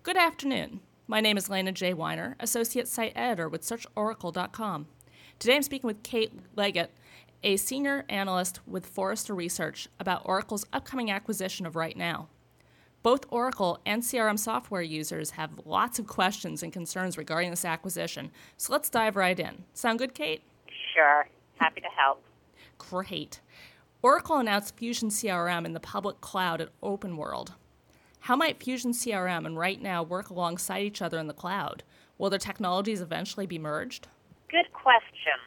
Good afternoon. My name is Lena J. Weiner, Associate Site Editor with SearchOracle.com. Today I'm speaking with Kate Leggett, a Senior Analyst with Forrester Research, about Oracle's upcoming acquisition of RightNow. Both Oracle and CRM software users have lots of questions and concerns regarding this acquisition, so let's dive right in. Sound good, Kate? Sure. Happy to help. Great. Oracle announced Fusion CRM in the public cloud at OpenWorld. How might Fusion CRM and RightNow work alongside each other in the cloud? Will their technologies eventually be merged? Good question.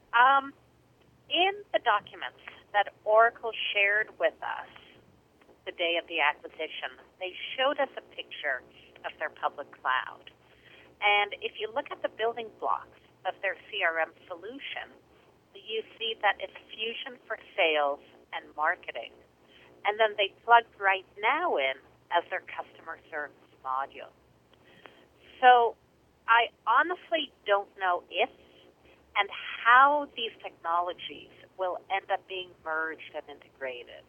In the documents that Oracle shared with us the day of the acquisition, they showed us a picture of their public cloud. And if you look at the building blocks of their CRM solution, you see that it's Fusion for sales and marketing. And then they plugged RightNow in as their customer service module. So I honestly don't know if and how these technologies will end up being merged and integrated.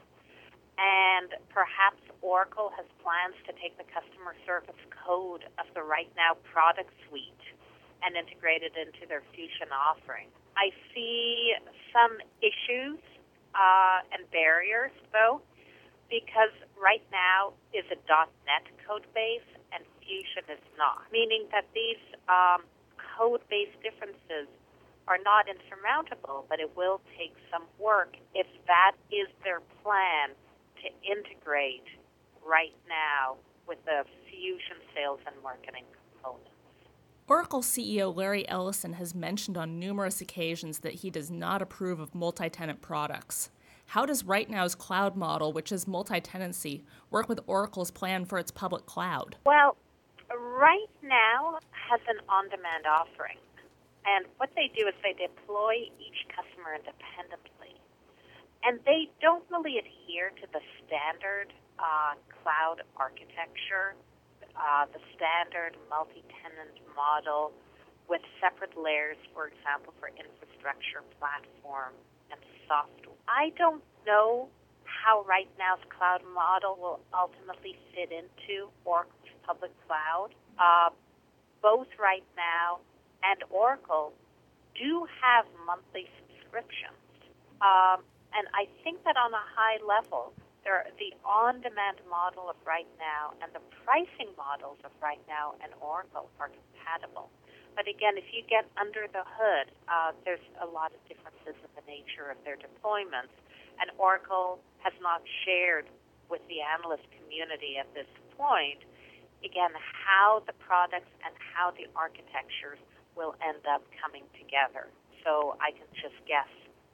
And perhaps Oracle has plans to take the customer service code of the RightNow product suite and integrate it into their Fusion offering. I see some issues and barriers, though, because RightNow is a .NET code base and Fusion is not, meaning that these code-based differences are not insurmountable, but it will take some work if that is their plan to integrate RightNow with the Fusion sales and marketing components. Oracle CEO Larry Ellison has mentioned on numerous occasions that he does not approve of multi-tenant products. How does RightNow's cloud model, which is multi-tenancy, work with Oracle's plan for its public cloud? Well, RightNow has an on-demand offering. And what they do is they deploy each customer independently. And they don't really adhere to the standard cloud architecture, the standard multi-tenant model with separate layers, for example, for infrastructure, platform, and software. I don't know how RightNow's cloud model will ultimately fit into Oracle's public cloud. Both RightNow and Oracle do have monthly subscriptions. And I think that on a high level, the on-demand model of RightNow and the pricing models of RightNow and Oracle are compatible. But again, if you get under the hood, there's a lot of differences in the nature of their deployments. And Oracle has not shared with the analyst community at this point, again, how the products and how the architectures will end up coming together. So I can just guess,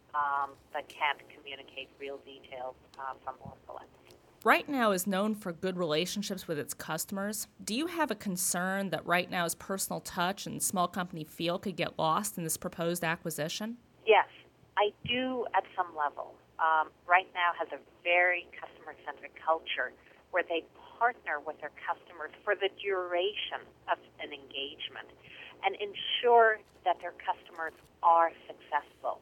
but can't communicate real details from Oracle. RightNow is known for good relationships with its customers. Do you have a concern that RightNow's personal touch and small company feel could get lost in this proposed acquisition? Yes, I do at some level. RightNow has a very customer-centric culture where they partner with their customers for the duration of an engagement and ensure that their customers are successful.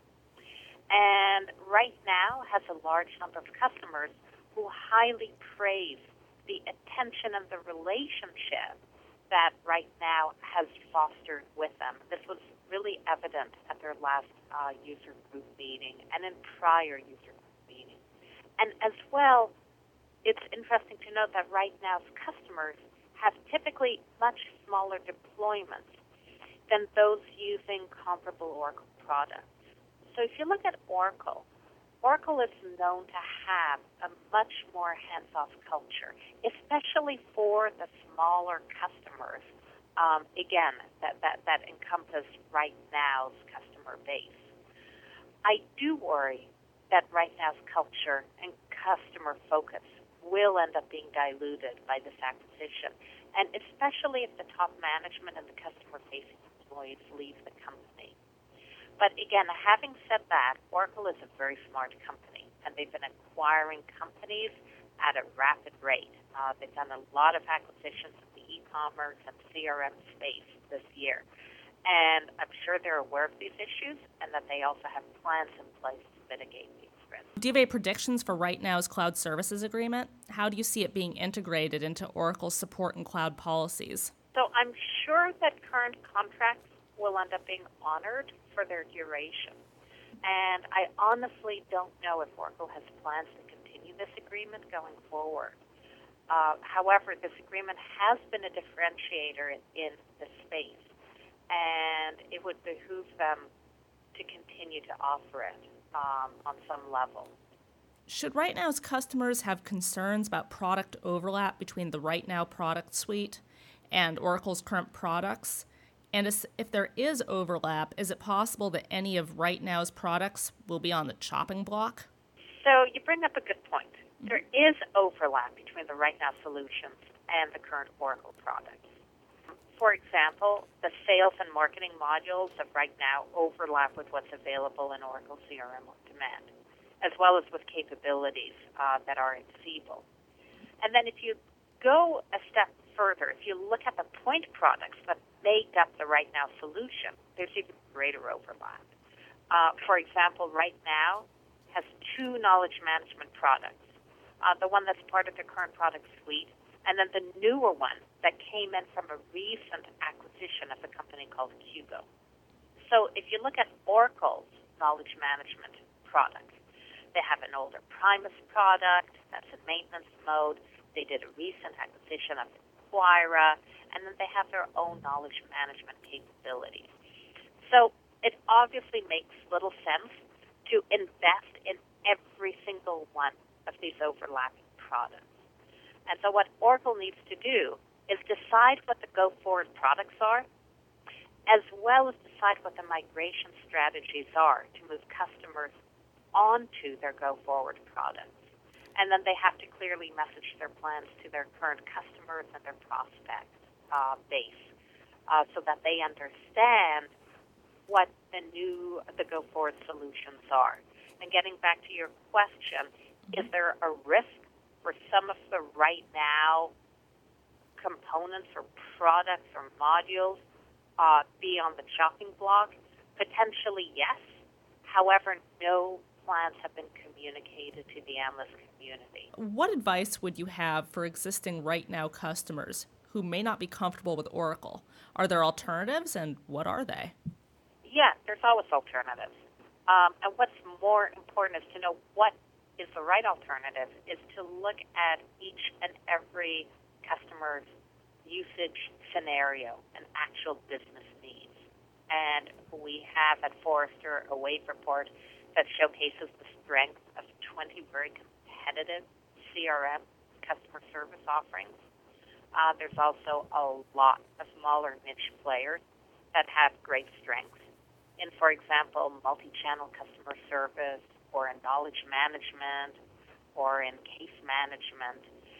And RightNow has a large number of customers who highly praise the attention and the relationship that RightNow has fostered with them. This was really evident at their last user group meeting and in prior user group meetings. And as well, it's interesting to note that RightNow's customers have typically much smaller deployments than those using comparable Oracle products. So if you look at Oracle, Oracle is known to have a much more hands-off culture, especially for the smaller customers, again, that encompass RightNow's customer base. I do worry that RightNow's culture and customer focus will end up being diluted by this acquisition, and especially if the top management and the customer-facing employees leave the company. But again, having said that, Oracle is a very smart company, and they've been acquiring companies at a rapid rate. They've done a lot of acquisitions in the e-commerce and CRM space this year. And I'm sure they're aware of these issues and that they also have plans in place to mitigate these secret. Do you have any predictions for RightNow's cloud services agreement? How do you see it being integrated into Oracle's support and cloud policies? So I'm sure that current contracts will end up being honored for their duration. And I honestly don't know if Oracle has plans to continue this agreement going forward. However, this agreement has been a differentiator in the space, and it would behoove them to continue to offer it on some level. Should RightNow's customers have concerns about product overlap between the RightNow product suite and Oracle's current products? And if there is overlap, is it possible that any of RightNow's products will be on the chopping block? So you bring up a good point. There is overlap between the RightNow solutions and the current Oracle products. For example, the sales and marketing modules of RightNow overlap with what's available in Oracle CRM on Demand, as well as with capabilities that are in Siebel. And then if you go a step further, if you look at the point products that make up the RightNow solution, there's even greater overlap. For example, RightNow has two knowledge management products. The one that's part of the current product suite, and then the newer one that came in from a recent acquisition of a company called Cubo. So if you look at Oracle's knowledge management products, they have an older Primus product that's in maintenance mode. They did a recent acquisition of Quira, and then they have their own knowledge management capabilities. So it obviously makes little sense to invest in every single one of these overlapping products. And so what Oracle needs to do is decide what the go-forward products are, as well as decide what the migration strategies are to move customers onto their go-forward products. And then they have to clearly message their plans to their current customers and their prospect base so that they understand what the go-forward solutions are. And getting back to your question, is there a risk for some of the RightNow components or products or modules be on the chopping block? Potentially, yes. However, no plans have been communicated to the analyst community. What advice would you have for existing RightNow customers who may not be comfortable with Oracle? Are there alternatives, and what are they? Yeah, there's always alternatives. And what's more important is to know what is the right alternative, is to look at each and every customer's usage scenario and actual business needs. And we have at Forrester a wave report that showcases the strength of 20 very competitive CRM customer service offerings. There's also a lot of smaller niche players that have great strengths in, for example, multi-channel customer service, or in knowledge management, or in case management.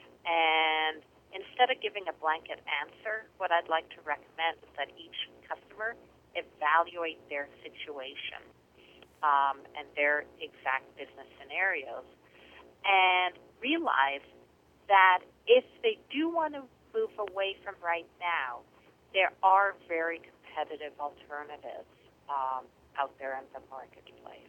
And instead of giving a blanket answer, what I'd like to recommend is that each customer evaluate their situation and their exact business scenarios, and realize that if they do want to move away from RightNow, there are very competitive alternatives out there in the marketplace.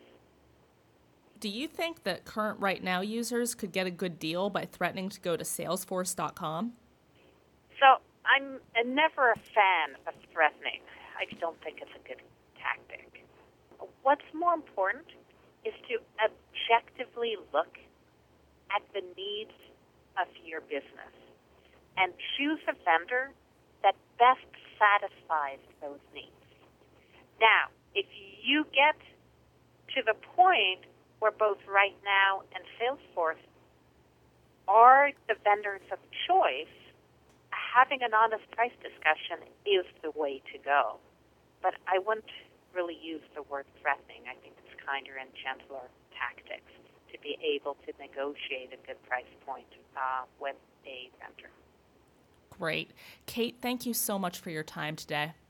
Do you think that current RightNow users could get a good deal by threatening to go to Salesforce.com? So I'm never a fan of threatening. I don't think it's a good tactic. What's more important is to objectively look at the needs of your business and choose a vendor that best satisfies those needs. Now, if you get to the point where both RightNow and Salesforce are the vendors of choice, having an honest price discussion is the way to go. But I wouldn't really use the word threatening. I think it's kinder and gentler tactics to be able to negotiate a good price point with a vendor. Great. Kate, thank you so much for your time today.